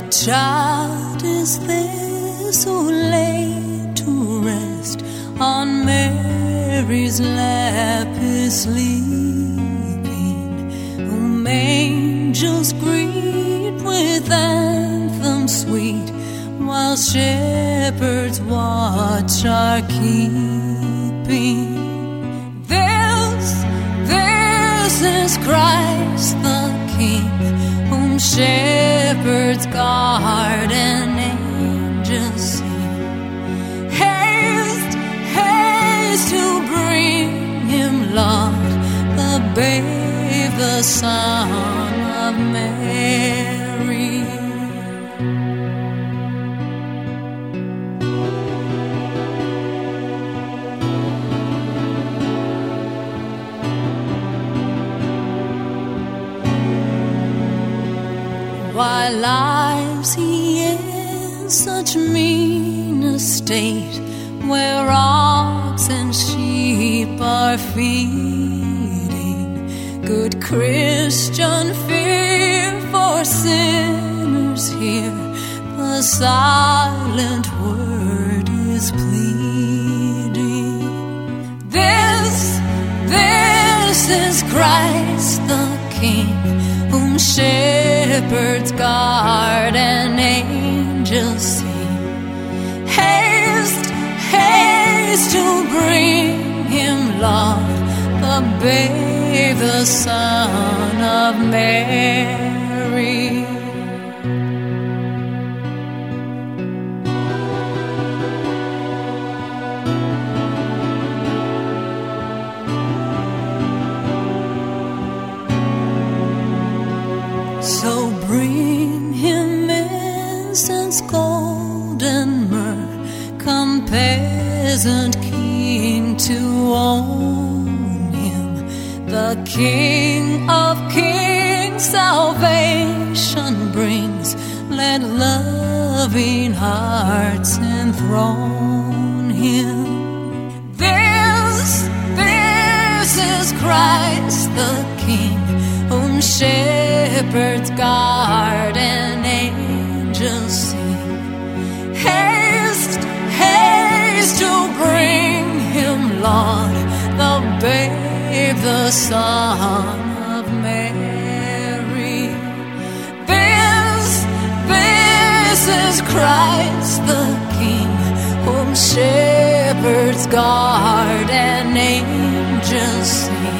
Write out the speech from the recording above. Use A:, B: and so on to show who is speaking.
A: child is this who lay to rest on Mary's lap is sleeping, whom angels greet with anthems sweet, while shepherds watch are keeping. This is Christ the King, whom shepherds guard and angels sing. Haste, haste to bring him, Lord, the babe, the Son of Mary. Why lies he in such mean estate, where ox and sheep are feeding? Good Christian, fear for sinners here, the silent word is pleading. This is Christ the King, whom shepherds guard and angels sing. Haste, haste to bring him, Lord, the babe, the Son of Mary. So bring him incense, gold and myrrh, come peasant king to own him. The King of kings salvation brings, let loving hearts enthrone him. This is Christ the King, whom shepherds guard and angels sing. Haste, haste to bring him, Lord, the babe, the Son of Mary. This is Christ the King, whom shepherds guard and angels sing.